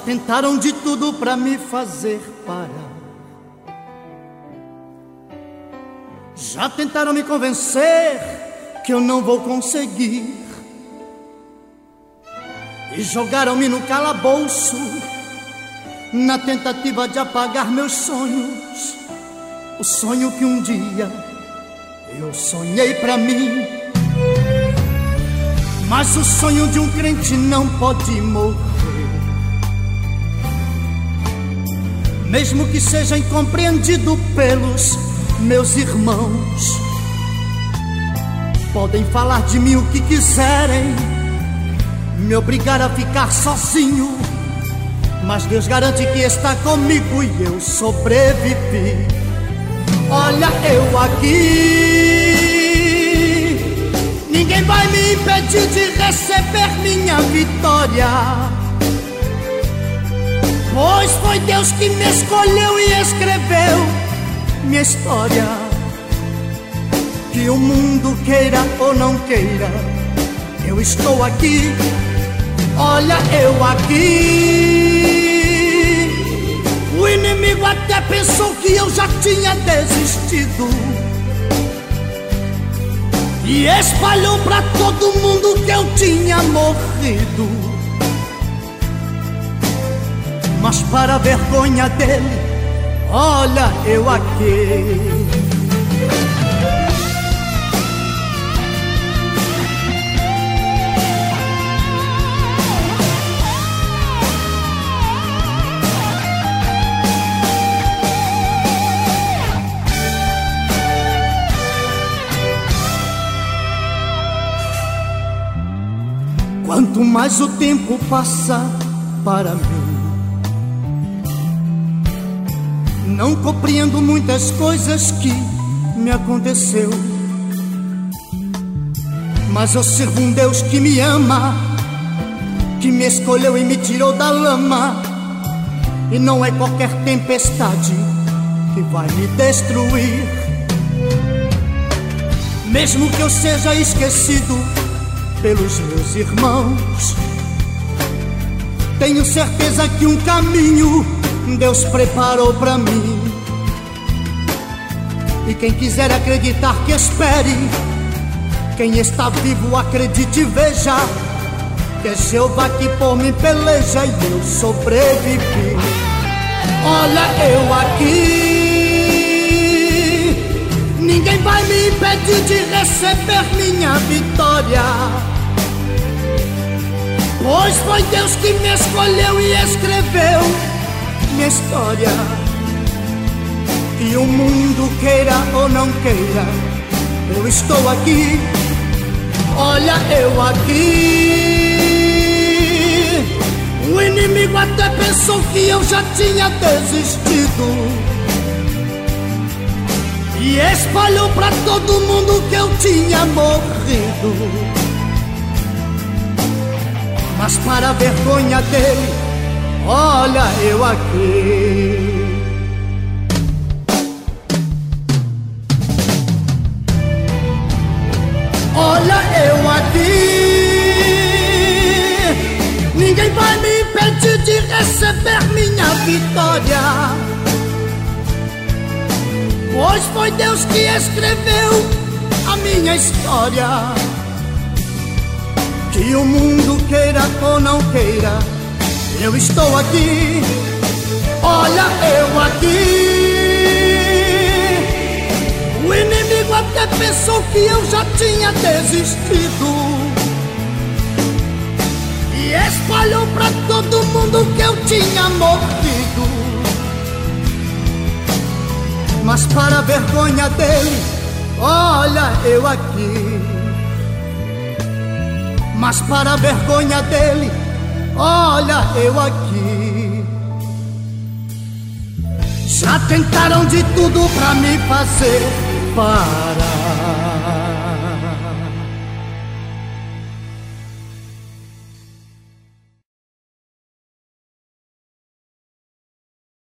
tentaram de tudo pra me fazer parar. Já tentaram me convencer que eu não vou conseguir, e jogaram-me no calabouço na tentativa de apagar meus sonhos. O sonho que um dia eu sonhei pra mim. Mas o sonho de um crente não pode morrer, mesmo que seja incompreendido pelos meus irmãos. Podem falar de mim o que quiserem, me obrigar a ficar sozinho, mas Deus garante que está comigo e eu sobrevivi. Olha eu aqui, ninguém vai me impedir de receber minha vitória, pois foi Deus que me escolheu e escreveu minha história. Que o mundo queira ou não queira, eu estou aqui. Olha eu aqui. O inimigo até pensou que eu já tinha desistido e espalhou pra todo mundo que eu tinha morrido. Mas para a vergonha dele, olha eu aqui. Quanto mais o tempo passa para mim, não compreendo muitas coisas que me aconteceu, mas eu sirvo um Deus que me ama, que me escolheu e me tirou da lama, e não é qualquer tempestade que vai me destruir. Mesmo que eu seja esquecido pelos meus irmãos, tenho certeza que um caminho Deus preparou pra mim. E quem quiser acreditar que espere, quem está vivo acredite e veja, que é Jeová que por mim peleja e eu sobrevivi. Olha eu aqui, ninguém vai me impedir de receber minha vitória, pois foi Deus que me escolheu e escreveu minha história. Que o mundo queira ou não queira, eu estou aqui. Olha eu aqui. O inimigo até pensou que eu já tinha desistido e espalhou pra todo mundo que eu tinha morrido. Mas para a vergonha dele, olha eu aqui. Olha eu aqui, ninguém vai me impedir de receber minha vitória, pois foi Deus que escreveu a minha história. Que o mundo queira ou não queira, eu estou aqui. Olha eu aqui. O inimigo até pensou que eu já tinha desistido e espalhou pra todo mundo que eu tinha morrido. Mas para a vergonha dele, olha eu aqui. Mas para a vergonha dele, olha eu aqui. Já tentaram de tudo pra me fazer parar.